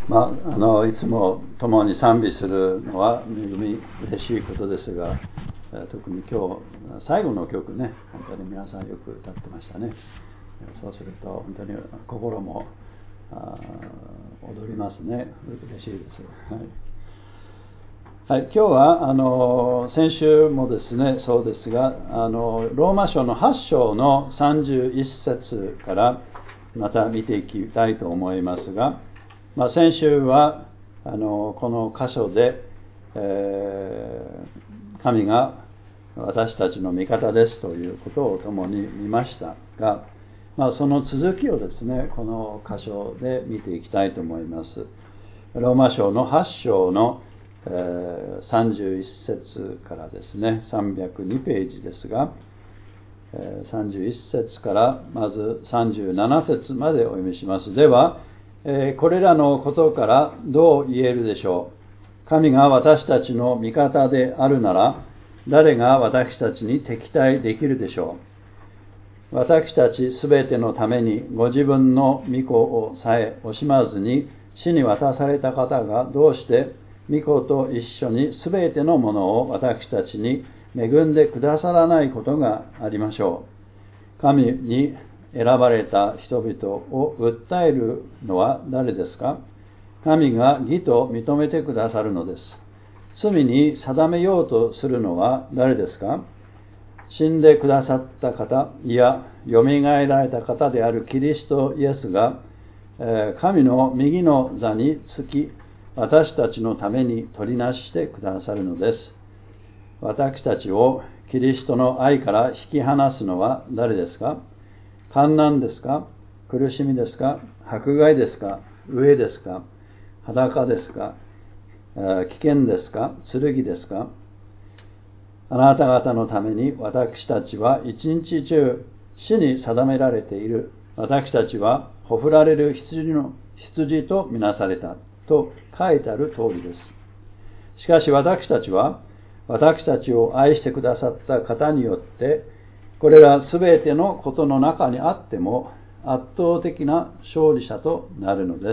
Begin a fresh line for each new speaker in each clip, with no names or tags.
いつも共に賛美するのは恵み嬉しいことですが、特に今日最後の曲ね、本当に皆さんよく歌ってましたね。そうすると本当に心も踊りますね。嬉しいです。はい、今日は先週もですね、そうですが、ローマ書の8章の31節からまた見ていきたいと思いますが、先週はこの箇所で、神が私たちの味方ですということを共に見ましたが、その続きをですね、この箇所で見ていきたいと思います。ローマ書の8章の31節からですね、302ページですが、31節からまず37節までお読みします。では、これらのことからどう言えるでしょう。神が私たちの味方であるなら、誰が私たちに敵対できるでしょう。私たちすべてのためにご自分の御子をさえ惜しまずに死に渡された方がどうして御子と一緒にすべてのものを私たちに恵んでくださらないことがありましょう。神に選ばれた人々を訴えるのは誰ですか。神が義と認めてくださるのです。罪に定めようとするのは誰ですか。死んでくださった方、いや、よみがえられた方であるキリストイエスが、神の右の座につき、私たちのために取りなしてくださるのです。私たちをキリストの愛から引き離すのは誰ですか。患難ですか、苦しみですか、迫害ですか、飢えですか、裸ですか、危険ですか、剣ですか。あなた方のために私たちは一日中死に定められている。私たちはほふられる羊とみなされたと書いてある通りです。しかし私たちは私たちを愛してくださった方によってこれらすべてのことの中にあっても圧倒的な勝利者となるのです。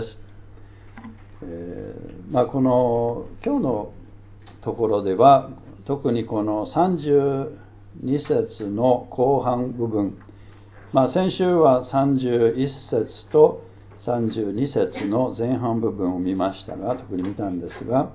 この今日のところでは特にこの32節の後半部分、先週は31節と32節の前半部分を見ましたが、特に見たんですが、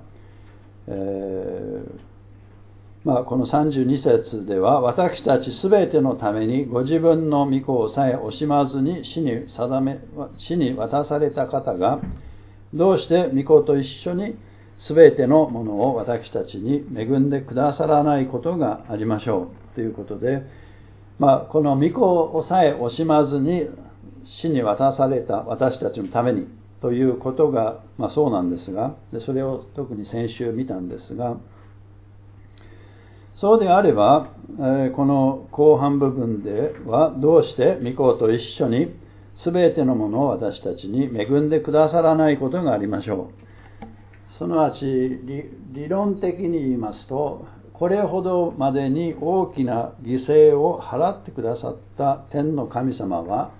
この32節では私たちすべてのためにご自分の御子をさえ惜しまずに死に渡された方がどうして御子と一緒にすべてのものを私たちに恵んでくださらないことがありましょうということで、この御子をさえ惜しまずに死に渡された私たちのためにということが、そうなんですが、それを特に先週見たんですが、そうであれば、この後半部分ではどうして御子と一緒にすべてのものを私たちに恵んでくださらないことがありましょう。すなわち理論的に言いますと、これほどまでに大きな犠牲を払ってくださった天の神様は、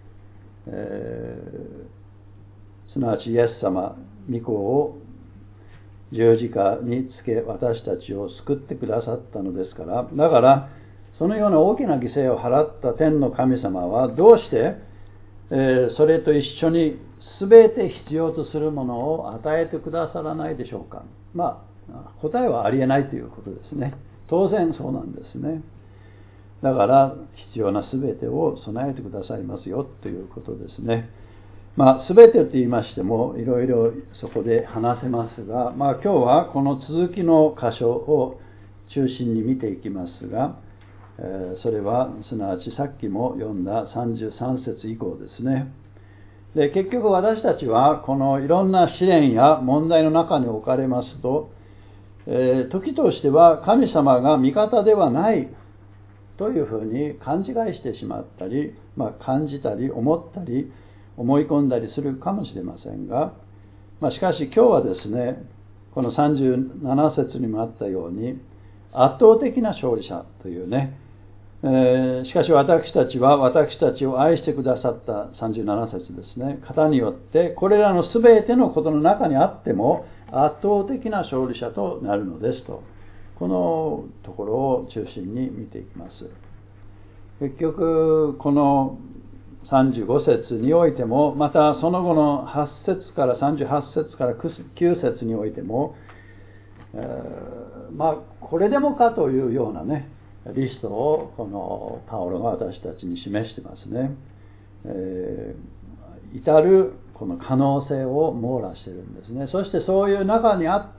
すなわちイエス様、御子を十字架につけ私たちを救ってくださったのですから、だからそのような大きな犠牲を払った天の神様はどうして、それと一緒に全て必要とするものを与えてくださらないでしょうか。答えはありえないということですね。当然そうなんですね。だから必要な全てを備えてくださいますよということですね。全てと言いましてもいろいろそこで話せますが、今日はこの続きの箇所を中心に見ていきますが、それはすなわちさっきも読んだ33節以降ですね。で、結局私たちはこのいろんな試練や問題の中に置かれますと、時としては神様が味方ではないというふうに勘違いしてしまったり、感じたり思ったり思い込んだりするかもしれませんが、しかし今日はですね、この37節にもあったように圧倒的な勝利者というね、 しかし私たちは私たちを愛してくださった37節ですね、方によってこれらのすべてのことの中にあっても圧倒的な勝利者となるのですと、このところを中心に見ていきます。結局この35節においても、またその後の8節から38節から9節においても、これでもかというようなねリストをこのパウロが私たちに示してますね。至るこの可能性を網羅しているんですね。そしてそういう中にあって、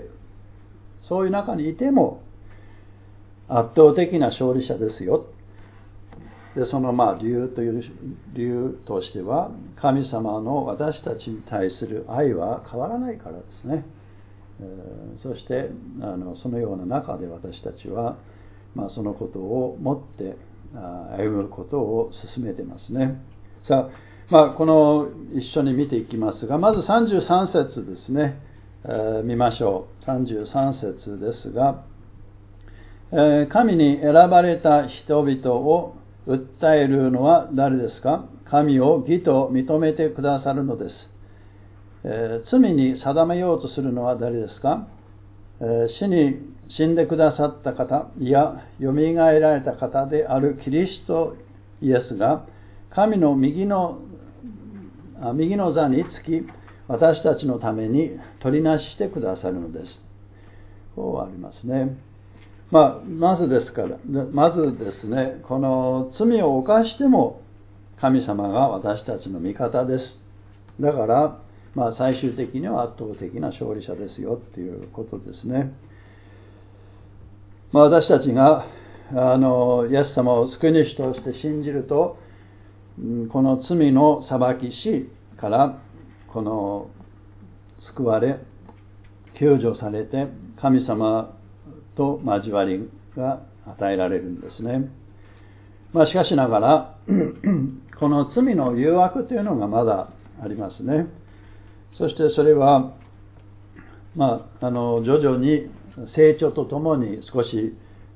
そういう中にいても圧倒的な勝利者ですよ。でその理由としては、神様の私たちに対する愛は変わらないからですね。そしてそのような中で私たちは、そのことをもって歩むことを進めてますね。さあ、この一緒に見ていきますが、まず33節ですね、見ましょう。33節ですが、神に選ばれた人々を訴えるのは誰ですか？神を義と認めてくださるのです。罪に定めようとするのは誰ですか？死に死んでくださった方、いや、よみがえられた方であるキリストイエスが、神の右の座につき、私たちのために取りなししてくださるのです。こうありますね。まずですね、この罪を犯しても神様が私たちの味方です。だから、最終的には圧倒的な勝利者ですよっていうことですね。私たちがイエス様を救い主として信じると、この罪の裁き死からこの救われ、救助されて神様と交わりが与えられるんですね。しかしながらこの罪の誘惑というのがまだありますね。そしてそれは徐々に成長とともに少し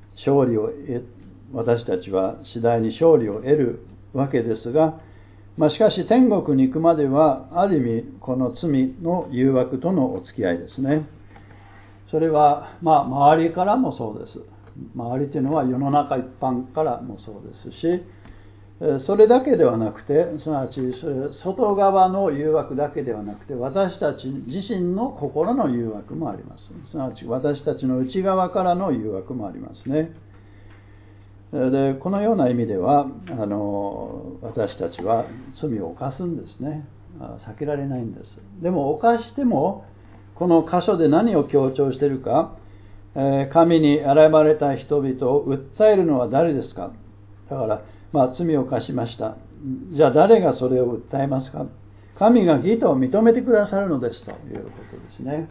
私たちは次第に勝利を得るわけですが、しかし天国に行くまではある意味この罪の誘惑とのお付き合いですね。それは周りからもそうです。周りというのは世の中一般からもそうですし、それだけではなくて、すなわち外側の誘惑だけではなくて、私たち自身の心の誘惑もあります。すなわち私たちの内側からの誘惑もありますね。でこのような意味では私たちは罪を犯すんですね。避けられないんです。でも犯しても、この箇所で何を強調しているか、神に選ばれた人々を訴えるのは誰ですか？だから罪を犯しました。じゃあ誰がそれを訴えますか？神が義と認めてくださるのですということですね。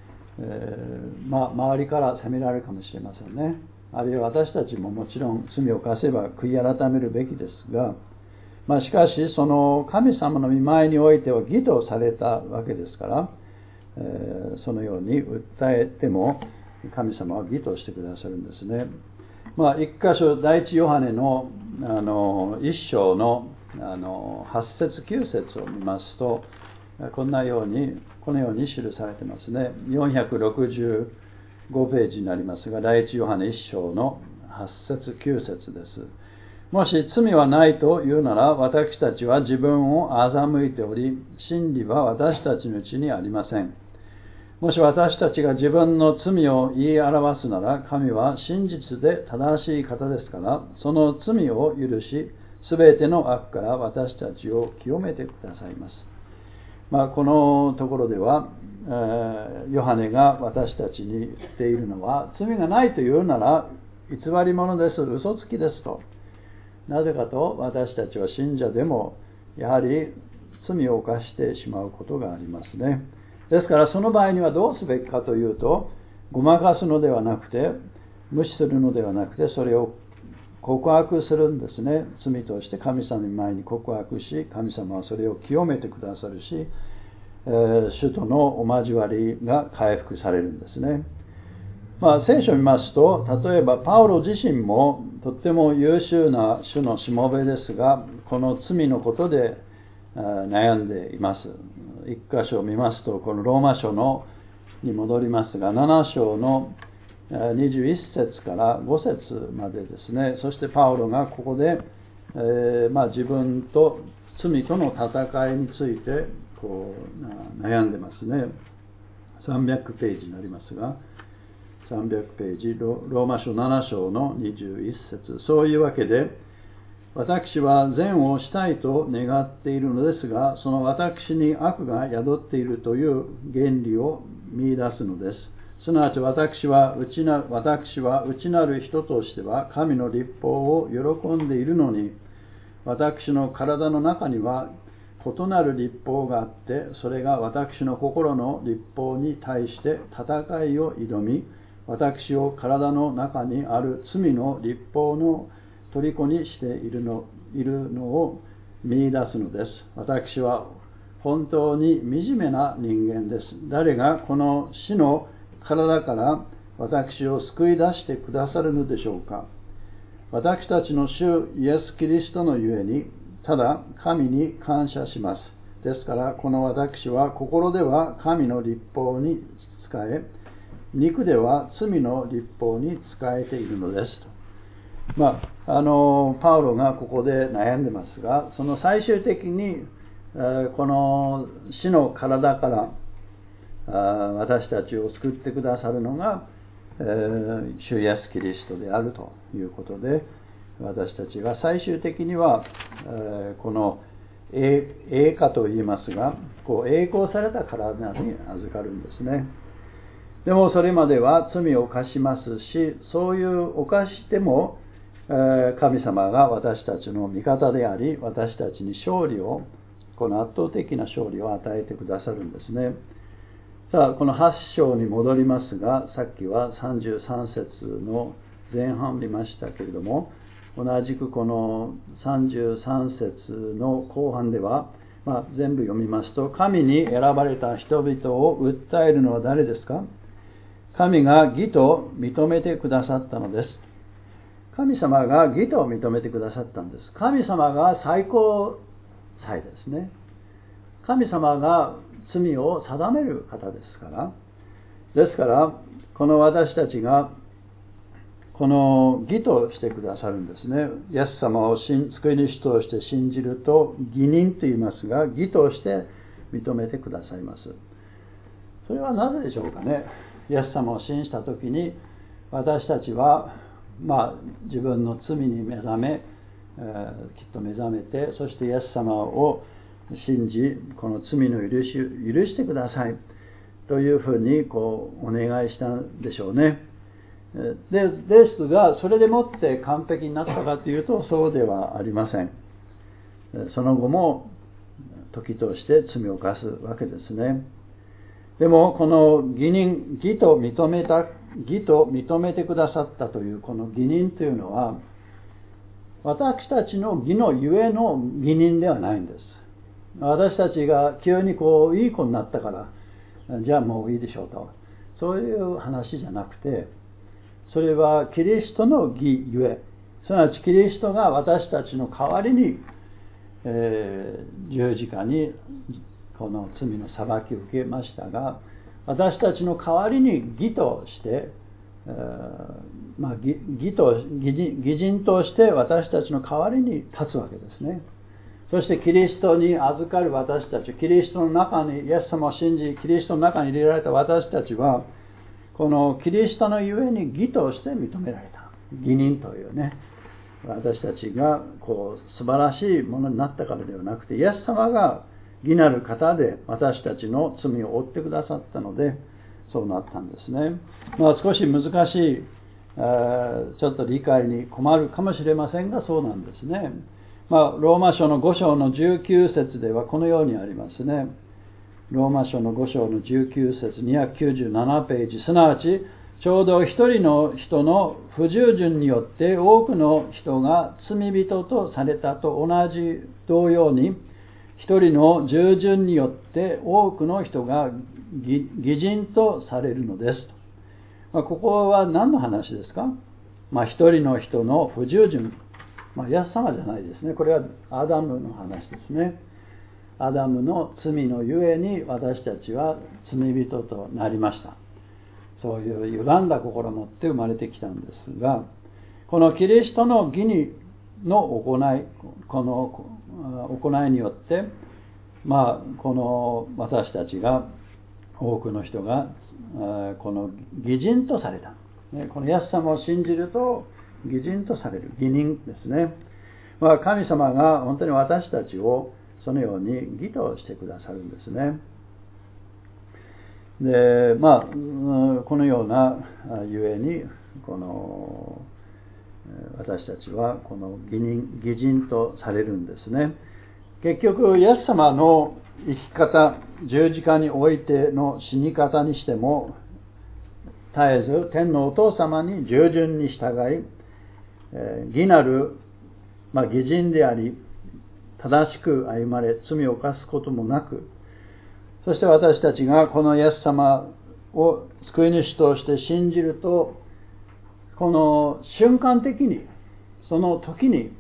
周りから責められるかもしれませんね。あるいは私たちももちろん罪を犯せば悔い改めるべきですが、しかしその神様の御前においては義とされたわけですから、そのように訴えても神様は義としてくださるんですね。一箇所、第一ヨハネの一章の8節9節を見ますと、このように記されてますね。465ページになりますが、第一ヨハネ一章の8節9節です。もし罪はないというなら、私たちは自分を欺いており、真理は私たちのうちにありません。もし私たちが自分の罪を言い表すなら、神は真実で正しい方ですから、その罪を許し、すべての悪から私たちを清めてくださいます。このところでは、ヨハネが私たちに言っているのは、罪がないというなら偽り者です、嘘つきですと。なぜかと、私たちは信者でもやはり罪を犯してしまうことがありますね。ですからその場合にはどうすべきかというと、ごまかすのではなくて、無視するのではなくて、それを告白するんですね。罪として神様の前に告白し、神様はそれを清めてくださるし、主とのお交わりが回復されるんですね。 聖書を見ますと、例えばパウロ自身もとっても優秀な主のしもべですが、この罪のことで悩んでいます。一箇所を見ますと、このローマ書に戻りますが、7章の21節から5節までですね。そしてパウロがここで、自分と罪との戦いについて悩んでますね。300ページになりますが、300ページ、ローマ書7章の21節。そういうわけで、私は善をしたいと願っているのですが、その私に悪が宿っているという原理を見出すのです。すなわち私は内なる人としては神の律法を喜んでいるのに、私の体の中には異なる律法があって、それが私の心の律法に対して戦いを挑み、私を体の中にある罪の律法の虜にしているのを見出すのです。私は本当に惨めな人間です。誰がこの死の体から私を救い出してくださるのでしょうか。私たちの主イエス・キリストのゆえに、ただ神に感謝します。ですから、この私は心では神の律法に仕え、肉では罪の律法に仕えているのです。パウロがここで悩んでますが、その最終的にこの死の体から私たちを救ってくださるのが主イエス・キリストであるということで、私たちが最終的にはこの栄華と言いますが、栄光された体に預かるんですね。でもそれまでは罪を犯しますし、そういう犯しても神様が私たちの味方であり、私たちにこの圧倒的な勝利を与えてくださるんですね。さあ、この8章に戻りますが、さっきは33節の前半を見ましたけれども、同じくこの33節の後半では、全部読みますと、神に選ばれた人々を訴えるのは誰ですか？神が義と認めてくださったのです。神様が義と認めてくださったんです。神様が最高裁ですね。神様が罪を定める方ですから。ですから、この私たちがこの義としてくださるんですね。イエス様を救い主として信じると義人と言いますが、義として認めてくださいます。それはなぜでしょうかね。イエス様を信じたときに、私たちは自分の罪に目覚め、きっと目覚めて、そしてイエス様を信じ、この罪の許してくださいというふうにお願いしたんでしょうね。ですが、それでもって完璧になったかというと、そうではありません。その後も時として罪を犯すわけですね。でもこの義と認めてくださったというこの義人というのは、私たちの義のゆえの義人ではないんです。私たちが急にいい子になったからじゃあもういいでしょうと、そういう話じゃなくて、それはキリストの義ゆえ、すなわちキリストが私たちの代わりに、十字架にこの罪の裁きを受けましたが、私たちの代わりに義として、義人として私たちの代わりに立つわけですね。そしてキリストに預かる私たち、キリストの中に、イエス様を信じ、キリストの中に入れられた私たちは、このキリストのゆえに義として認められた。義人というね、私たちが素晴らしいものになったからではなくて、イエス様が義なる方で私たちの罪を負ってくださったので、そうなったんですね。少し難しい、ちょっと理解に困るかもしれませんが、そうなんですね。ローマ書の5章の19節ではこのようにありますね。ローマ書の5章の19節297ページ、すなわちちょうど一人の人の不従順によって多くの人が罪人とされたと同様に、一人の従順によって多くの人が義人とされるのです。 ここは何の話ですか？一人の人の不従順、イエス様じゃないですね。これはアダムの話ですね。アダムの罪のゆえに私たちは罪人となりました。そういう歪んだ心を持って生まれてきたんですが、このキリストの義の行い、この行いによって、この私たちが、多くの人がこの義人とされた。このイエス様を信じると義人とされる、義人ですね。神様が本当に私たちをそのように義としてくださるんですね。で、このようなゆえにこの私たちはこの義人とされるんですね。結局イエス様の生き方、十字架においての死に方にしても絶えず天のお父様に従順に従い、義なる、義人であり正しく歩まれ、罪を犯すこともなく、そして私たちがこのイエス様を救い主として信じると、この瞬間的に、その時に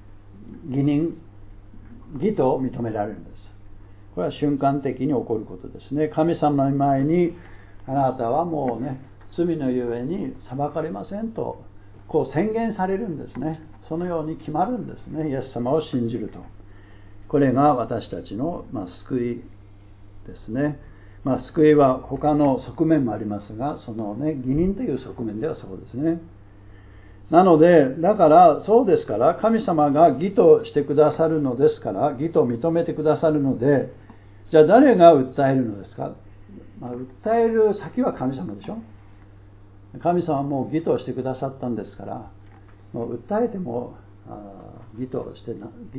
義と認められるんです。これは瞬間的に起こることですね。神様の前に、あなたはもうね、罪のゆえに裁かれませんと、こう宣言されるんですね。そのように決まるんですね。イエス様を信じると。これが私たちの、救いですね。救いは他の側面もありますが、そのね、義人という側面ではそうですね。なので、だからそうですから、神様が義としてくださるのですから、義と認めてくださるので、じゃあ誰が訴えるのですか？訴える先は神様でしょ。神様はもう義としてくださったんですから、もう訴えても義として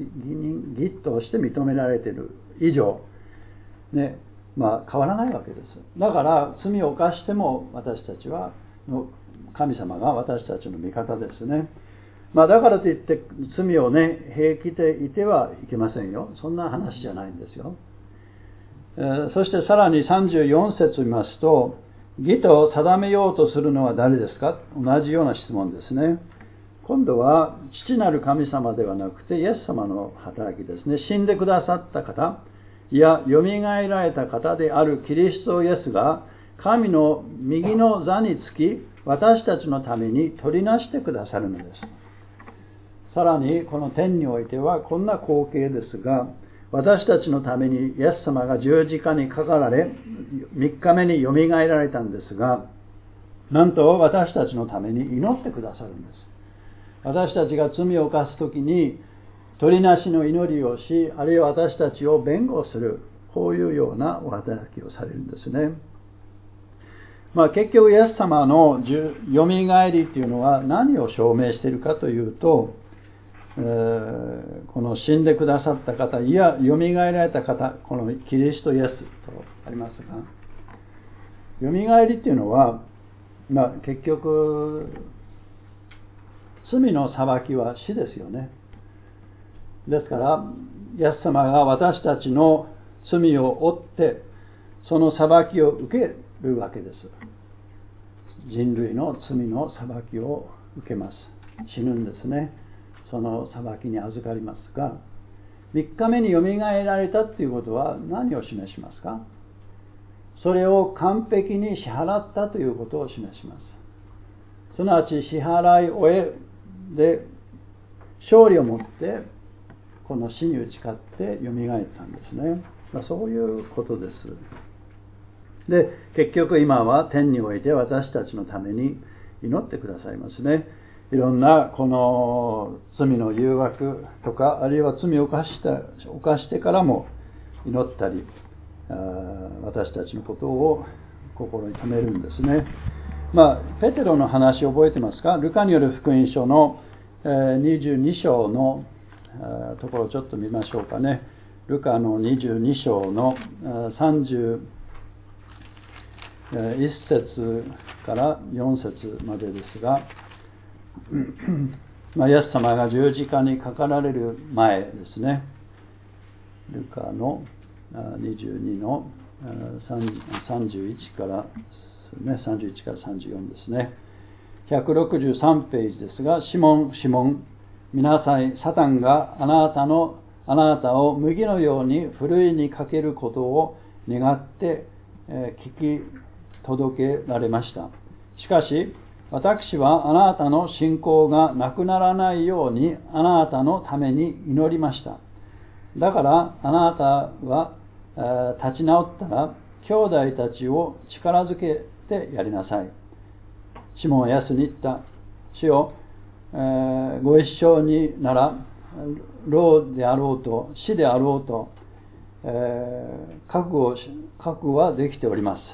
認められている以上、ね、変わらないわけです。だから罪を犯しても私たちは神様が私たちの味方ですね。だからといって罪をね、平気でいてはいけませんよ。そんな話じゃないんですよ。そしてさらに34節を見ますと、義と定めようとするのは誰ですか？同じような質問ですね。今度は父なる神様ではなくてイエス様の働きですね。死んでくださった方、いやよみがえられた方であるキリストイエスが神の右の座につき、私たちのために取りなしてくださるのです。さらにこの天においてはこんな光景ですが、私たちのためにイエス様が十字架にかかられ、3日目によみがえられたんですが、なんと私たちのために祈ってくださるんです。私たちが罪を犯すときに取りなしの祈りをし、あるいは私たちを弁護する、こういうようなお働きをされるんですね。結局イエス様のよみがえりというのは何を証明しているかというと、この死んでくださった方、いやよみがえられた方、このキリストイエスとありますが、よみがえりというのは、結局罪の裁きは死ですよね。ですからイエス様が私たちの罪を負ってその裁きを受けるわけです。人類の罪の裁きを受けます。死ぬんですね。その裁きに預かりますが、3日目によみがえられたということは何を示しますか？それを完璧に支払ったということを示します。すなわち支払い終えで勝利をもってこの死に打ち勝ってよみがえったんですね。そういうことです。で、結局今は天において私たちのために祈ってくださいますね。いろんなこの罪の誘惑とか、あるいは罪を犯してからも祈ったり、私たちのことを心に留めるんですね。ペテロの話を覚えてますか？ルカによる福音書の22章のところをちょっと見ましょうかね。ルカの22章の31節から4節までですが、イエス様が十字架にかかられる前ですね。ルカの22の31からね。31から34ですね。163ページですが、シモン、シモン、見なさい、サタンがあなたを麦のようにふるいにかけることを願って聞き届けられました。しかし、私はあなたの信仰がなくならないようにあなたのために祈りました。だからあなたは立ち直ったら兄弟たちを力づけてやりなさい。シモンはイエスに言った。主よ、ご一緒になら老であろうと死であろうと、覚悟はできております。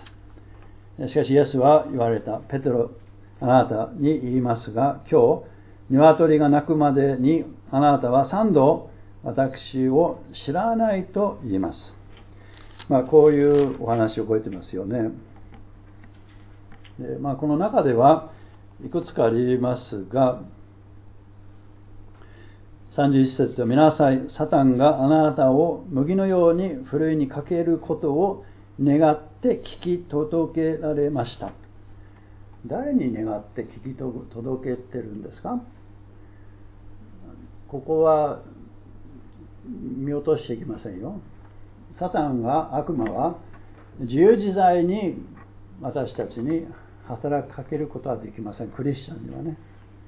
しかしイエスは言われた。ペテロ、あなたに言いますが、今日鶏が鳴くまでにあなたは3度私を知らないと言います。こういうお話を覚えてますよね。でこの中ではいくつかありますが、31節で見なさい、サタンがあなたを麦のようにふるいにかけることを願って聞き届けられました。誰に願って聞き届けてるんですか？ここは見落としていきませんよ。サタンは、悪魔は自由自在に私たちに働きかけることはできません。クリスチャンにはね。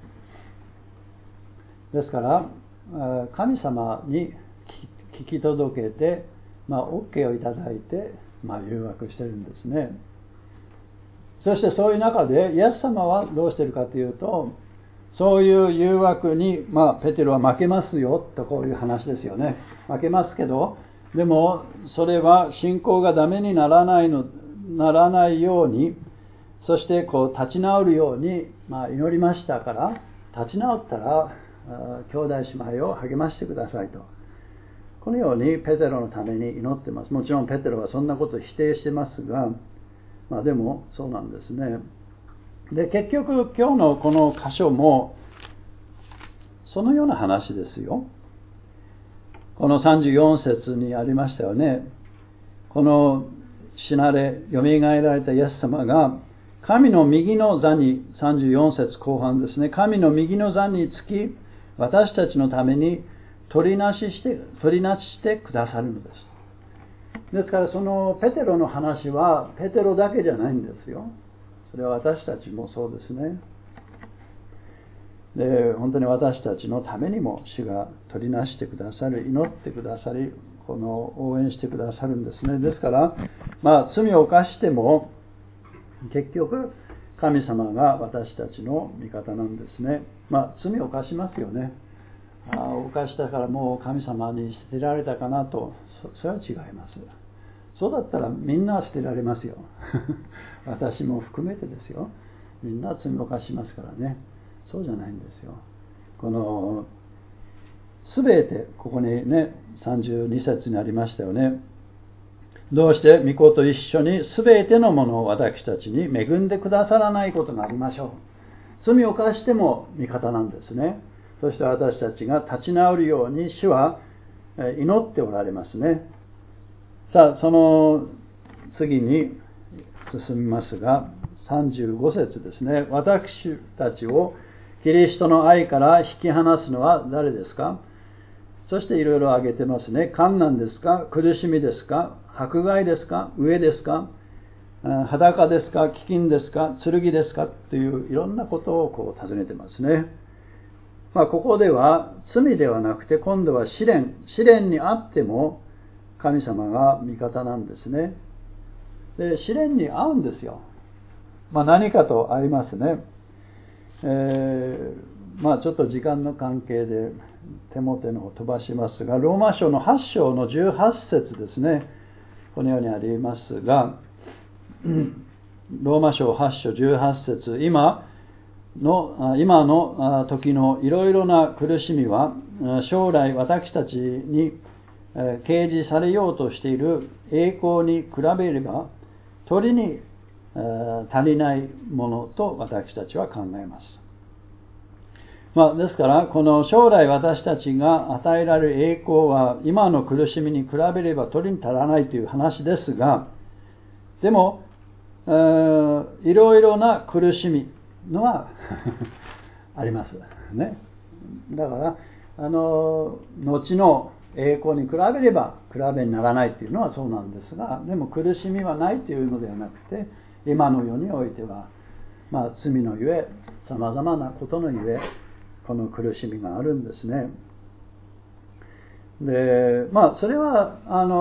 ですから神様に聞き届けて、OK をいただいて、誘惑してるんですね。そしてそういう中でイエス様はどうしているかというと、そういう誘惑に、ペテロは負けますよと、こういう話ですよね。負けますけど、でもそれは信仰がダメにならないように、そして立ち直るように、祈りましたから、立ち直ったら兄弟姉妹を励ましてくださいと、このようにペテロのために祈ってます。もちろんペテロはそんなことを否定してますが、でもそうなんですね。で、結局今日のこの箇所もそのような話ですよ。この34節にありましたよね。この死なれよみがえられたイエス様が神の右の座に、34節後半ですね、神の右の座につき私たちのために取りなししてくださるのです。ですからそのペテロの話はペテロだけじゃないんですよ。それは私たちもそうですね。で、本当に私たちのためにも主が取りなしてくださる、祈ってくださり、応援してくださるんですね。ですから、罪を犯しても結局神様が私たちの味方なんですね。罪を犯しますよね。犯したからもう神様に捨てられたかなと、それは違います。そうだったらみんな捨てられますよ。私も含めてですよ。みんな罪を犯しますからね。そうじゃないんですよ。このすべて、ここにね、32節にありましたよね。どうして御子と一緒にすべてのものを私たちに恵んでくださらないことがありましょう。罪を犯しても味方なんですね。そして私たちが立ち直るように主は祈っておられますね。さあ、その次に進みますが、35節ですね。私たちをキリストの愛から引き離すのは誰ですか？そしていろいろ挙げてますね。患難ですか？苦しみですか？迫害ですか？飢えですか？裸ですか？飢饉ですか？剣ですか？といういろんなことを尋ねてますね。ここでは罪ではなくて今度は試練にあっても神様が味方なんですね。で、試練に合うんですよ。何かと合いますね。ちょっと時間の関係で手元のを飛ばしますが、ローマ書の8章の18節ですね。このようにありますが、ローマ書8章18節、今の時のいろいろな苦しみは将来私たちに掲示されようとしている栄光に比べれば取りに足りないものと私たちは考えます。ですからこの将来私たちが与えられる栄光は今の苦しみに比べれば取りに足らないという話ですが、でもいろいろな苦しみのはありますね。だから後の栄光に比べれば比べにならないっていうのはそうなんですが、でも苦しみはないというのではなくて、今の世においては、罪のゆえ、さまざまなことのゆえ、この苦しみがあるんですね。で、それは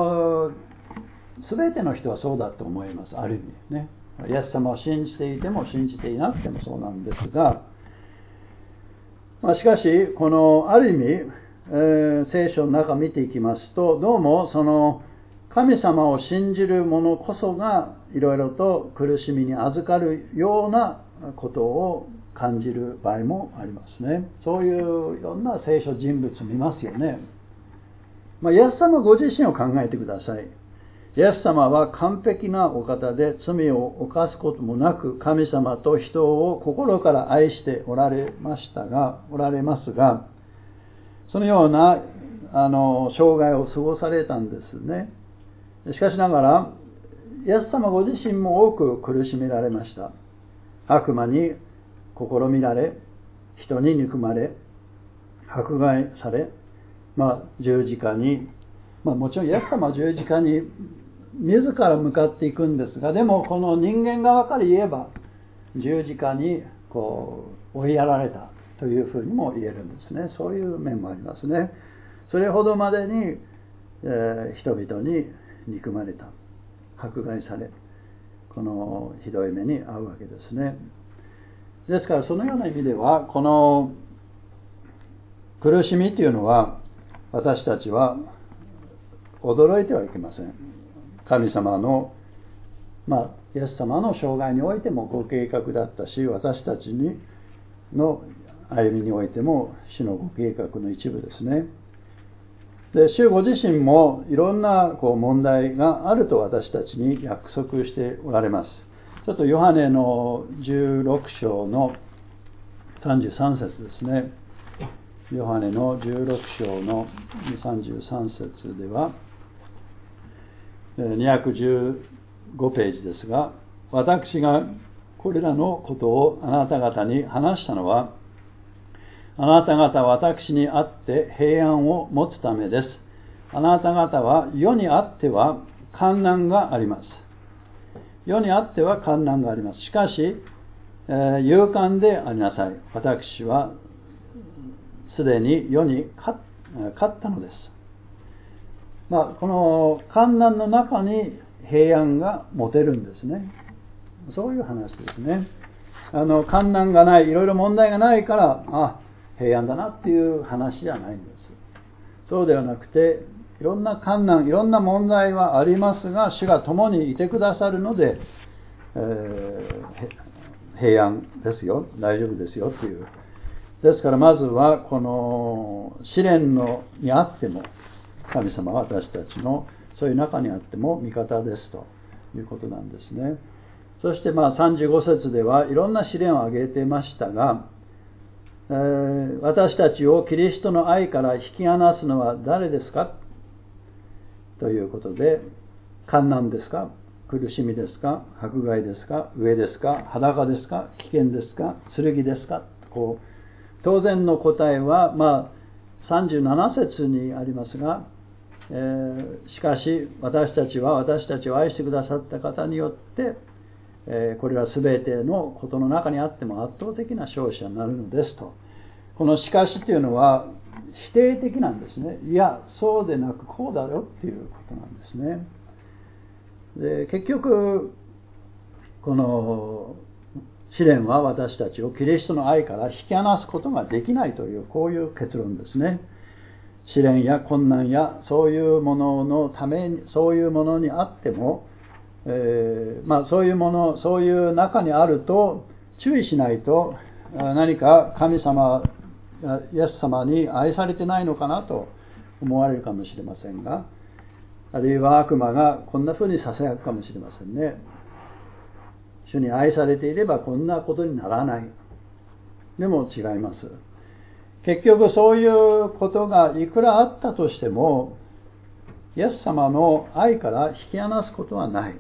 全ての人はそうだと思います。ある意味ね。イエス様を信じていても信じていなくてもそうなんですが、しかしこのある意味、聖書の中見ていきますと、どうもその神様を信じる者こそがいろいろと苦しみに預かるようなことを感じる場合もありますね。そういういろんな聖書人物見ますよね。イエス様ご自身を考えてください。イエス様は完璧なお方で、罪を犯すこともなく神様と人を心から愛しておられますが、そのような生涯を過ごされたんですね。しかしながらイエス様ご自身も多く苦しめられました。悪魔に試みられ、人に憎まれ、迫害され、十字架に、もちろんイエス様は十字架に自ら向かっていくんですが、でもこの人間側から言えば十字架に追いやられたというふうにも言えるんですね。そういう面もありますね。それほどまでに、人々に憎まれた、迫害され、このひどい目に遭うわけですね。ですからそのような意味では、この苦しみというのは私たちは驚いてはいけません。神様の、イエス様の生涯においてもご計画だったし、私たちの歩みにおいても主のご計画の一部ですね。で、主ご自身もいろんな問題があると私たちに約束しておられます。ちょっとヨハネの16章の33節ですね。ヨハネの16章の33節では、215ページですが、私がこれらのことをあなた方に話したのは、あなた方は私にあって平安を持つためです。あなた方は世にあっては患難があります。世にあっては患難があります。しかし、勇敢でありなさい。私はすでに世に勝ったのです。この患難の中に平安が持てるんですね。そういう話ですね。患難がない、いろいろ問題がないから、平安だなっていう話じゃないんです。そうではなくて、いろんな困難、いろんな問題はありますが、主が共にいてくださるので、平安ですよ、大丈夫ですよという。ですからまずはこの試練にあっても、神様は私たちのそういう中にあっても味方ですということなんですね。そして35節ではいろんな試練を挙げてましたが、私たちをキリストの愛から引き離すのは誰ですかということで、患難ですか、苦しみですか、迫害ですか、飢えですか、裸ですか、危険ですか、剣ですか、当然の答えは37節にありますが、しかし私たちは私たちを愛してくださった方によって、これら全てのことの中にあっても圧倒的な勝者になるのですと。このしかしというのは否定的なんですね。いや、そうでなくこうだよっていうことなんですね。で、結局この試練は私たちをキリストの愛から引き離すことができないという、こういう結論ですね。試練や困難やそういうもののために、そういうものにあっても、そういうもの、そういう中にあると注意しないと、何か神様、イエス様に愛されてないのかなと思われるかもしれませんが、あるいは悪魔がこんな風にささやくかもしれませんね。主に愛されていればこんなことにならない。でも違います。結局そういうことがいくらあったとしても、イエス様の愛から引き離すことはない。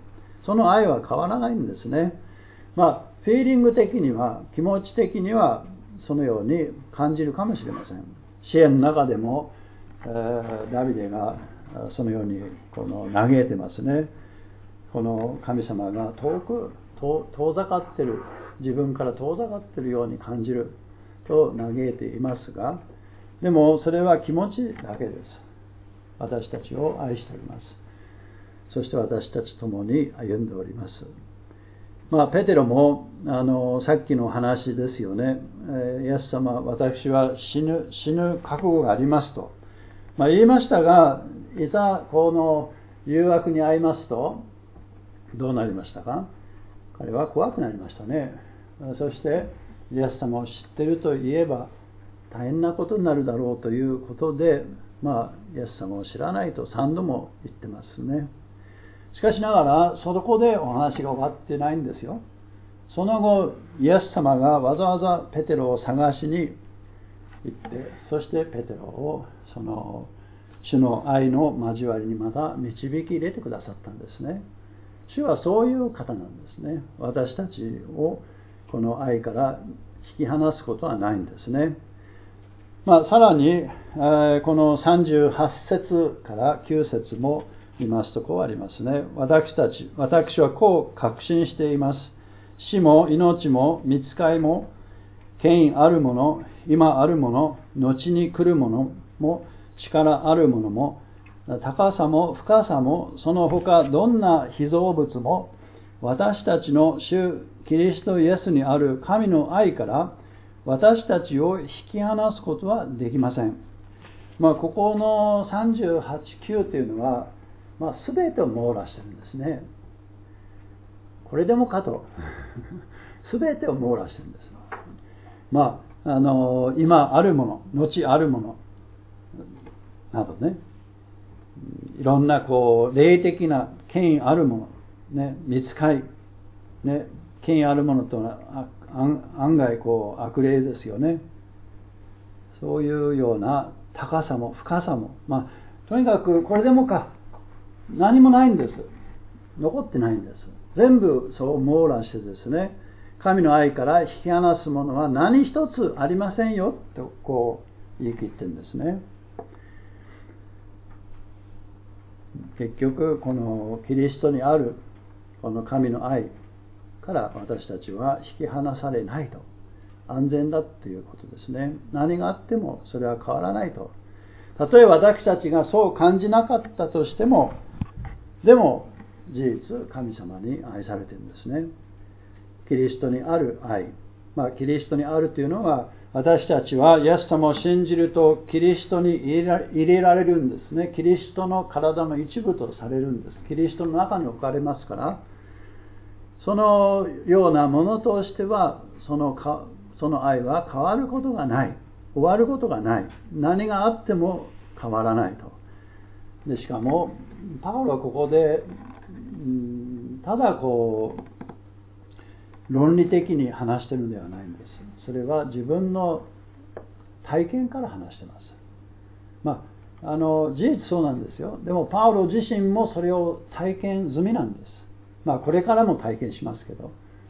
その愛は変わらないんですね。フィーリング的には、気持ち的にはそのように感じるかもしれません。支援の中でも、ダビデがそのように嘆いてますね。この神様が遠ざかってる、自分から遠ざかってるように感じると嘆いていますが、でもそれは気持ちだけです。私たちを愛しております。そして私たち共に歩んでおります。ペテロもさっきの話ですよね。イエス様、私は死ぬ覚悟がありますと、言いましたが、いざこの誘惑に遭いますとどうなりましたか？彼は怖くなりましたね。そしてイエス様を知っているといえば大変なことになるだろうということで、イエス様を知らないと3度も言ってますね。しかしながらそこでお話が終わってないんですよ。その後イエス様がわざわざペテロを探しに行って、そしてペテロをその主の愛の交わりにまた導き入れてくださったんですね。主はそういう方なんですね。私たちをこの愛から引き離すことはないんですね。さらに、この38節から9節も見ますとこうありますね。私はこう確信しています。死も命も御使いも権威あるもの、今あるもの、後に来るものも、力あるものも、高さも深さも、その他どんな被造物も、私たちの主キリストイエスにある神の愛から私たちを引き離すことはできません。ここの38、9というのは、全てを網羅しているんですね。これでもかと全てを網羅しているんです。今あるもの、後あるものなどね、いろんな霊的な権威あるもの、ね、御使い、ね、権威あるものとは案外悪霊ですよね。そういうような高さも深さも、とにかくこれでもか、何もないんです。残ってないんです。全部そう網羅してですね、神の愛から引き離すものは何一つありませんよと言い切ってるんですね。結局このキリストにあるこの神の愛から私たちは引き離されないと、安全だということですね。何があってもそれは変わらないと。たとえ私たちがそう感じなかったとしても、でも事実神様に愛されているんですね。キリストにある愛、キリストにあるというのは、私たちはイエス様を信じるとキリストに入れられるんですね。キリストの体の一部とされるんです。キリストの中に置かれますから、そのようなものとしてはその愛は変わることがない、終わることがない、何があっても変わらないと。でしかもパウロはここでただ論理的に話しているのではないんです。それは自分の体験から話しています。事実そうなんですよ。でもパウロ自身もそれを体験済みなんです。これからも体験しますけど、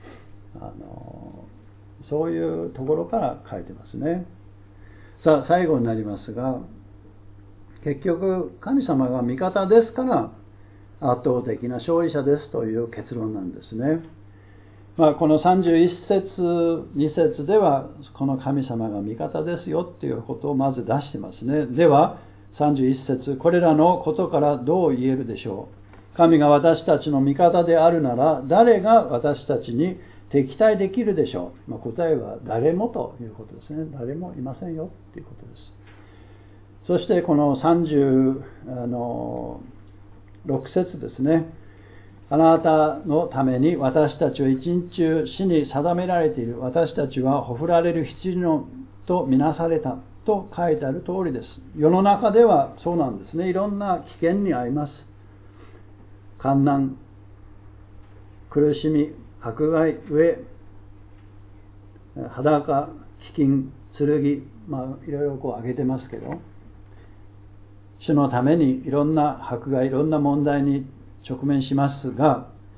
そういうところから書いてますね。さあ最後になりますが、結局神様が味方ですから圧倒的な勝利者ですという結論なんですね。この31節2節ではこの神様が味方ですよということをまず出してますね。では31節、これらのことからどう言えるでしょう。神が私たちの味方であるなら誰が私たちに敵対できるでしょう。答えは誰もということですね。誰もいませんよということです。そしてこの36節ですね。あなたのために私たちは一日中死に定められている。私たちはほふられる羊のとみなされたと書いてある通りです。世の中ではそうなんですね。いろんな危険に遭います。患難、苦しみ、迫害、飢え、裸、飢饉、剣、いろいろ挙げてますけど、主のためにいろんな迫害、いろんな問題に直面しますが、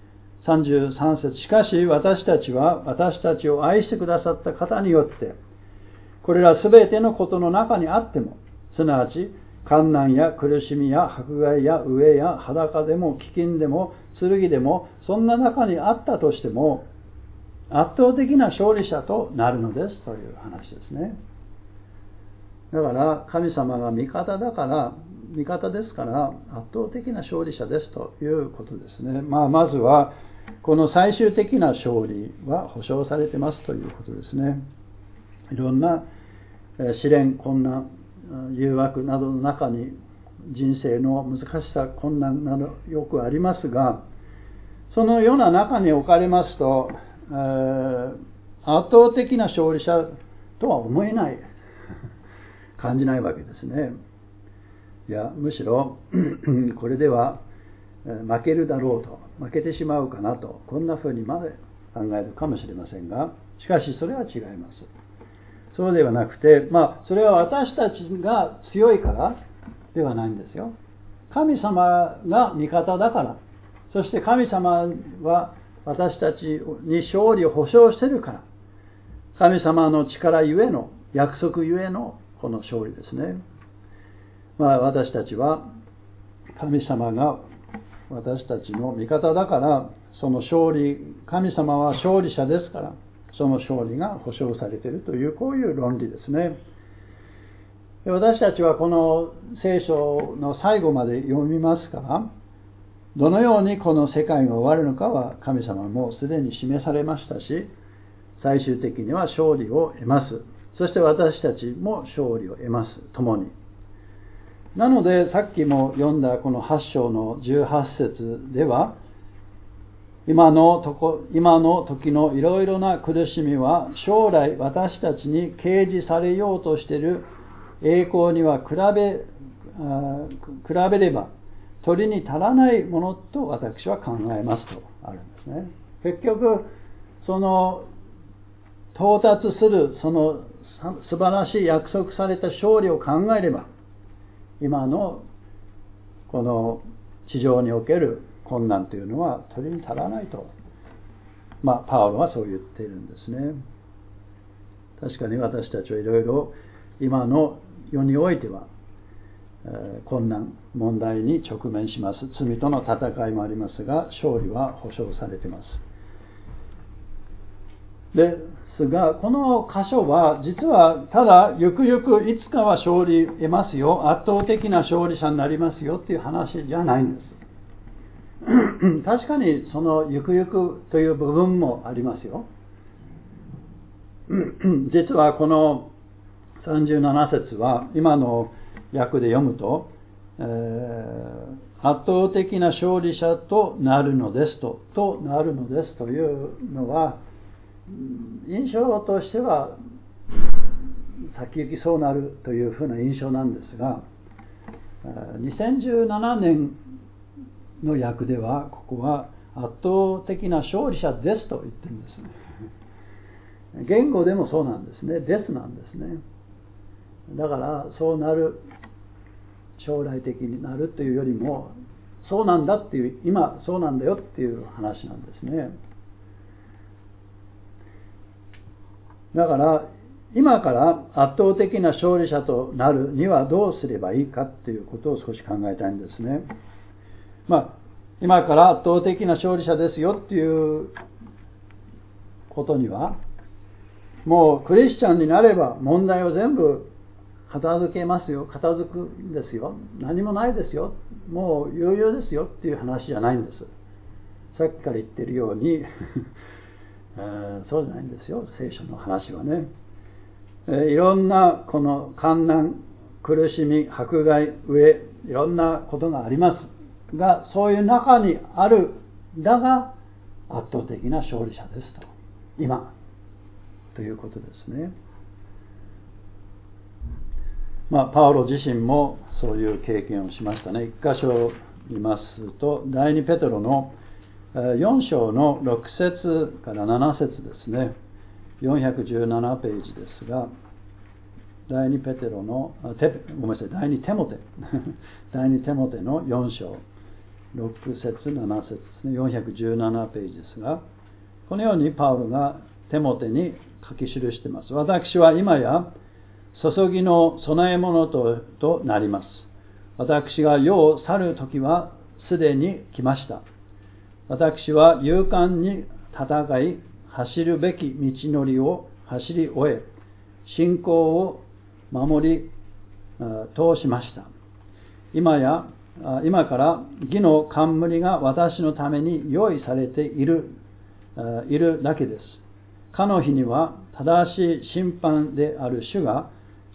33節、しかし私たちは私たちを愛してくださった方によって、これらすべてのことの中にあっても、すなわち患難や苦しみや迫害や飢えや裸でも飢饉でも剣でも、そんな中にあったとしても圧倒的な勝利者となるのですという話ですね。だから神様が味方ですから圧倒的な勝利者ですということですね。まずはこの最終的な勝利は保証されてますということですね。いろんな試練、困難、誘惑などの中に人生の難しさ、困難などよくありますが、そのような中に置かれますと、圧倒的な勝利者とは思えない感じないわけですね。いや、むしろこれでは負けるだろうと、負けてしまうかなと、こんな風にまで考えるかもしれませんが、しかしそれは違います。そうではなくて、それは私たちが強いからではないんですよ。神様が味方だから、そして神様は私たちに勝利を保証しているから、神様の力ゆえの、約束ゆえのこの勝利ですね。私たちは神様が私たちの味方だから、その勝利、神様は勝利者ですから、その勝利が保証されているという、こういう論理ですね。私たちはこの聖書の最後まで読みますから、どのようにこの世界が終わるのかは神様もすでに示されましたし、最終的には勝利を得ます。そして私たちも勝利を得ます。共に。なので、さっきも読んだこの8章の18節では、今の時のいろいろな苦しみは将来私たちに掲示されようとしている栄光には比べれば取りに足らないものと私は考えますとあるんですね。結局その到達するその素晴らしい約束された勝利を考えれば、今のこの地上における困難というのは取りに足らないと、パウロはそう言っているんですね。確かに私たちはいろいろ今の世においては困難、問題に直面します。罪との戦いもありますが、勝利は保証されています。ですが、この箇所は実はただゆくゆくいつかは勝利得ますよ、圧倒的な勝利者になりますよっていう話じゃないんです。確かにそのゆくゆくという部分もありますよ。実はこの37節は今の訳で読むと、圧倒的な勝利者となるのですとなるのですというのは、印象としては先行きそうなるというふうな印象なんですが、2017年の訳ではここは圧倒的な勝利者ですと言ってるんですね。言語でもそうなんですね。ですなんですね。だからそうなる、将来的になるというよりも、そうなんだっていう、今そうなんだよっていう話なんですね。だから今から圧倒的な勝利者となるにはどうすればいいかっていうことを少し考えたいんですね。今から圧倒的な勝利者ですよっていうことには、もうクリスチャンになれば問題を全部片付けますよ、片付くんですよ、何もないですよ、もう余裕ですよっていう話じゃないんです。さっきから言ってるようにそうじゃないんですよ、聖書の話はね。いろんなこの患難、苦しみ、迫害、飢え、いろんなことがありますが、そういう中にある、だが圧倒的な勝利者ですと、今ということですね。パウロ自身もそういう経験をしましたね。一箇所見ますと、第2ペテロの4章の6節から7節ですね。417ページですが、第2ペテロの第2テモテ第2テモテの4章 6節7節ですね、417ページですが、このようにパウロがテモテに書き記しています。私は今や注ぎの備え物となります。私が世を去る時はすでに来ました。私は勇敢に戦い、走るべき道のりを走り終え、信仰を守り通しました。今から義の冠が私のために用意されているだけです。かの日には正しい審判者である主が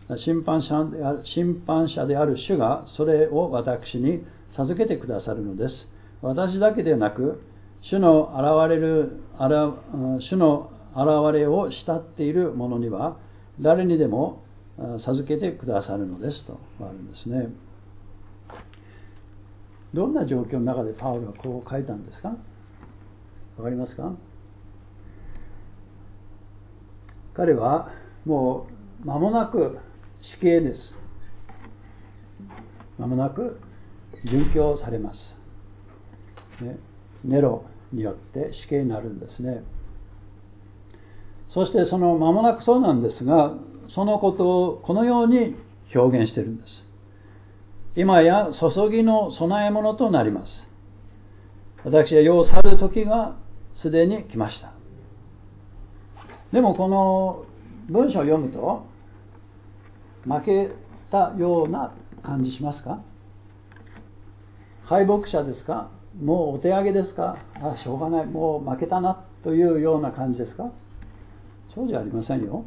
それを私に授けてくださるのです。私だけでなく、主の現れを慕っている者には誰にでも授けてくださるのですとあるんですね。どんな状況の中でパウロはこう書いたんですか？わかりますか？彼はもう間もなく死刑です。間もなく殉教されます、ね、ネロによって死刑になるんですね。そしてその間もなくそうなんですが、そのことをこのように表現しているんです。今や注ぎの備え物となります。私が世を去る時がすでに来ました。でもこの文章を読むと負けたような感じしますか？敗北者ですか？もうお手上げですか？しょうがない、もう負けたなというような感じですか？そうじゃありませんよ。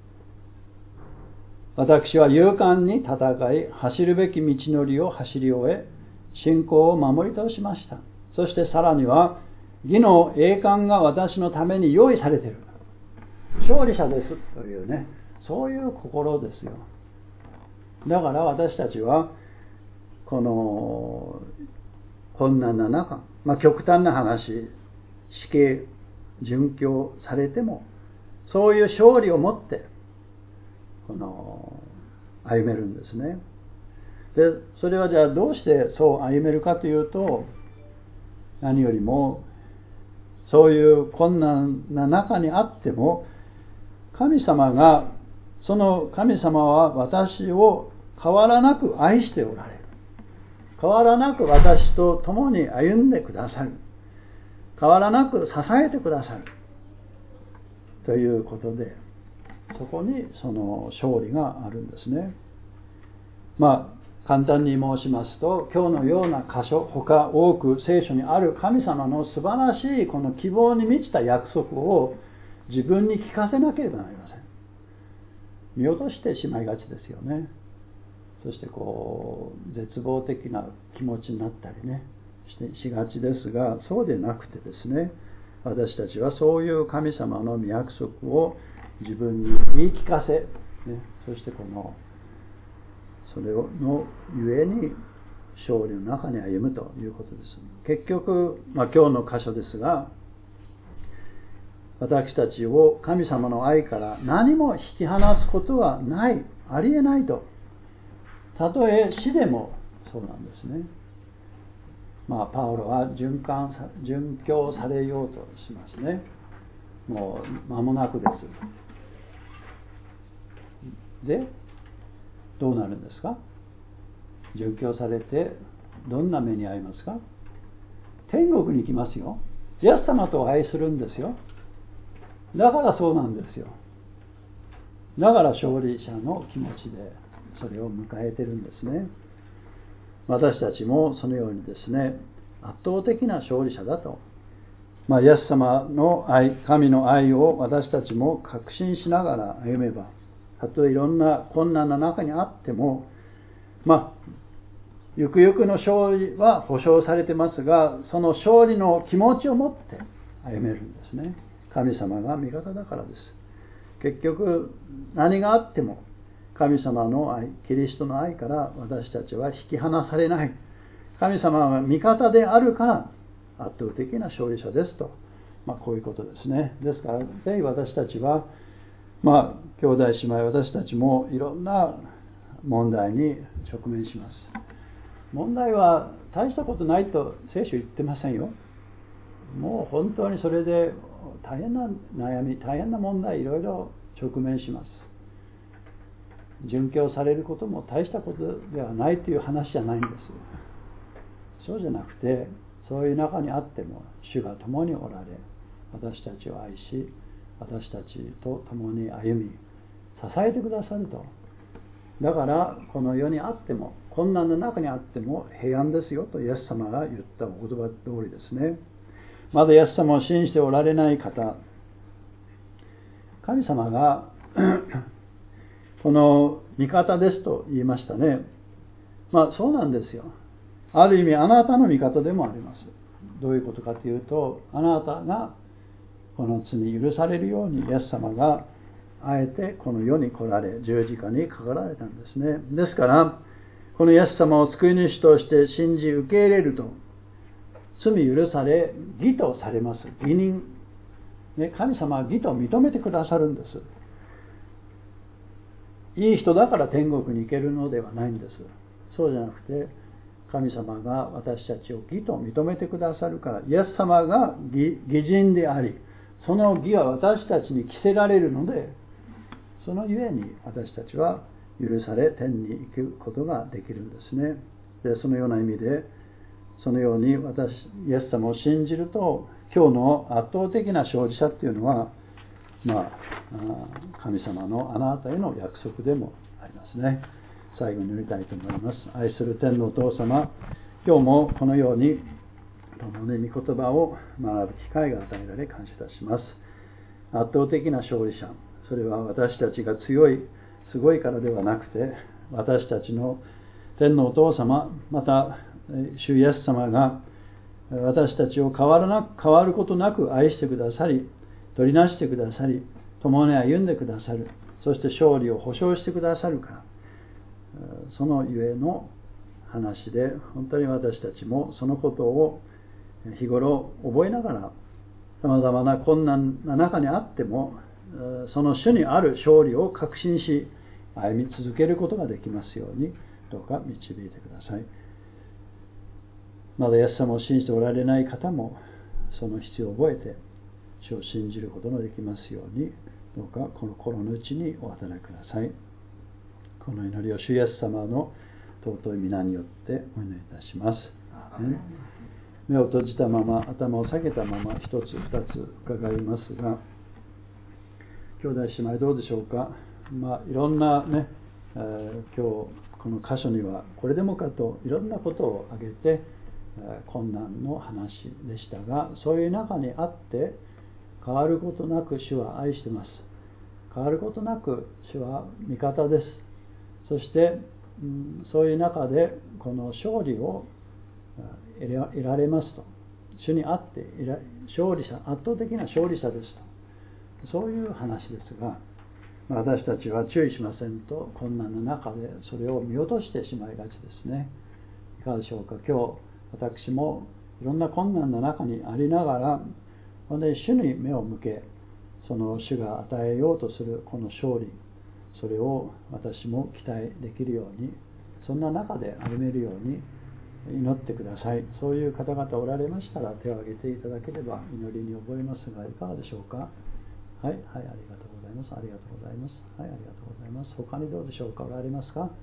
私は勇敢に戦い、走るべき道のりを走り終え、信仰を守り通しました。そしてさらには、義の栄冠が私のために用意されている。勝利者ですというね、そういう心ですよ。だから私たちは、この困難な中、極端な話、死刑、殉教されても、そういう勝利を持って、歩めるんですね。で、それはじゃあどうしてそう歩めるかというと、何よりもそういう困難な中にあっても、その神様は私を変わらなく愛しておられる。変わらなく私と共に歩んでくださる。変わらなく支えてくださる。ということで、そこにその勝利があるんですね。簡単に申しますと、今日のような箇所、他多く聖書にある神様の素晴らしいこの希望に満ちた約束を自分に聞かせなければなりません。見落としてしまいがちですよね。そして絶望的な気持ちになったりね、しがちですが、そうでなくてですね、私たちはそういう神様の御約束を自分に言い聞かせ、そしてそれのゆえに勝利の中に歩むということです。結局、今日の箇所ですが、私たちを神様の愛から何も引き離すことはない、ありえないと。たとえ死でもそうなんですね。パウロは殉教されようとしますね。もう間もなくです。で、どうなるんですか？殉教されてどんな目に遭いますか？天国に行きますよ。イエス様とお会いするんですよ。だからそうなんですよ。だから勝利者の気持ちでそれを迎えてるんですね。私たちもそのようにですね、圧倒的な勝利者だと、イエス様の愛、神の愛を私たちも確信しながら歩めば、たとえいろんな困難な中にあっても、ゆくゆくの勝利は保証されてますが、その勝利の気持ちを持って歩めるんですね。神様が味方だからです。結局何があっても神様の愛、キリストの愛から私たちは引き離されない。神様が味方であるから圧倒的な勝利者ですと、こういうことですね。ですからぜひ私たちは、兄弟姉妹、私たちもいろんな問題に直面します。 問題は大したことないと聖書言ってませんよ。もう本当にそれで大変な悩み、大変な問題、いろいろ直面します。殉教されることも大したことではないという話じゃないんです。そうじゃなくて、そういう中にあっても主が共におられ、私たちを愛し、私たちと共に歩み、支えてくださると。だからこの世にあっても、困難の中にあっても平安ですよとイエス様が言ったお言葉通りですね。まだイエス様を信じておられない方、神様がこの味方ですと言いましたね。そうなんですよ。ある意味あなたの味方でもあります。どういうことかというと、あなたがこの罪許されるようにイエス様があえてこの世に来られ、十字架にかかられたんですね。ですからこのイエス様を救い主として信じ受け入れると、罪許され義とされます。義人、神様は義と認めてくださるんです。いい人だから天国に行けるのではないんです。そうじゃなくて、神様が私たちを義と認めてくださるから、イエス様が義人であり、その義は私たちに着せられるので、そのゆえに私たちは許され天に行くことができるんですね。で、そのような意味で、そのようにイエス様を信じると、今日の圧倒的な勝利者っていうのは、神様のあなたへの約束でもありますね。最後に言いたいと思います。愛する天のお父様、今日もこのように共に御言葉を学ぶ機会が与えられ感謝いたします。圧倒的な勝利者、それは私たちが強い、すごいからではなくて、私たちの天のお父様、また主イエス様が私たちを変わることなく愛してくださり、取りなしてくださり、共に歩んでくださる、そして勝利を保証してくださるから、そのゆえの話で、本当に私たちもそのことを日頃覚えながら、さまざまな困難な中にあっても、その主にある勝利を確信し、歩み続けることができますように、どうか導いてください。まだイエス様を信じておられない方も、その必要を覚えて、主を信じることのできますように、どうかこの心のうちにお働きください。この祈りを主イエス様の尊い皆によってお祈りいたします。目を閉じたまま、頭を下げたまま、一つ二つ伺いますが、兄弟姉妹どうでしょうか。いろんなね、今日この箇所にはこれでもかといろんなことを挙げて、困難の話でしたが、そういう中にあって変わることなく主は愛しています。変わることなく主は味方です。そして、そういう中でこの勝利を得られますと、主にあって勝利者、圧倒的な勝利者ですと、そういう話ですが、私たちは注意しませんと困難の中でそれを見落としてしまいがちですね。いかがでしょうか。今日私もいろんな困難の中にありながら、本当に主に目を向け、その主が与えようとするこの勝利、それを私も期待できるように、そんな中で歩めるように祈ってください。そういう方々おられましたら手を挙げていただければ祈りに覚えますが、いかがでしょうか。はい、ありがとうございます。ありがとうございます。ありがとうございます。他にどうでしょうか。おられますか。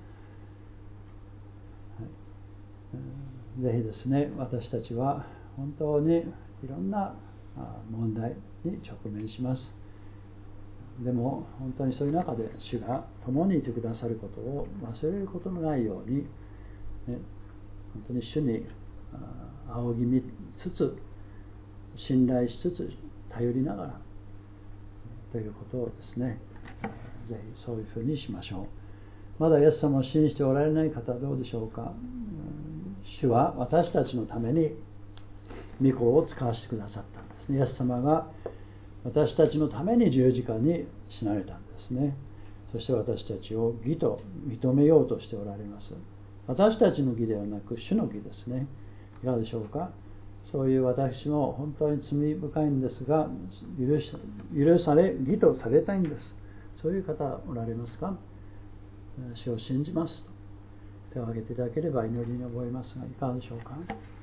ぜひですね、私たちは本当にいろんな問題に直面します。でも本当にそういう中で主が共にいてくださることを忘れることのないように、本当に主に仰ぎ見つつ、信頼しつつ、頼りながらということをですね、ぜひそういうふうにしましょう。まだイエス様を信じておられない方はどうでしょうか。主は私たちのために御子を使わせてくださったんですね。イエス様が私たちのために十字架に死なれたんですね。そして私たちを義と認めようとしておられます。私たちの義ではなく主の義ですね。いかがでしょうか。そういう私も本当に罪深いんですが、許され義とされたいんです。そういう方おられますか。主を信じますと、 手を挙げていただければ祈りに覚えますが、いかがでしょうか。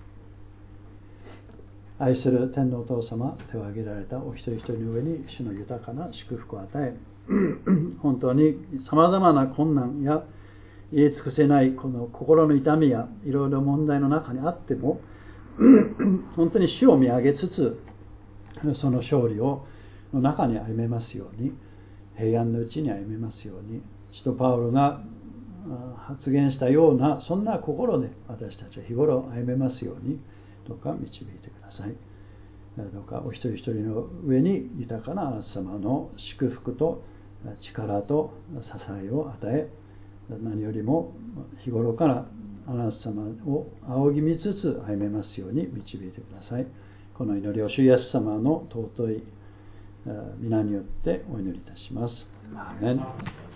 愛する天のお父様、手を挙げられたお一人一人の上に主の豊かな祝福を与え、本当にさまざまな困難や言い尽くせないこの心の痛みやいろいろ問題の中にあっても本当に主を見上げつつ、その勝利の中に歩めますように、平安のうちに歩めますように、使徒パウロが発言したようなそんな心で私たちは日頃歩めますように、どうか導いてください。どうかお一人一人の上に豊かなあなた様の祝福と力と支えを与え、何よりも日頃からあなた様を仰ぎ見つつ歩めますように導いてください。この祈りを主イエス様の尊い皆によってお祈りいたします。アーメン。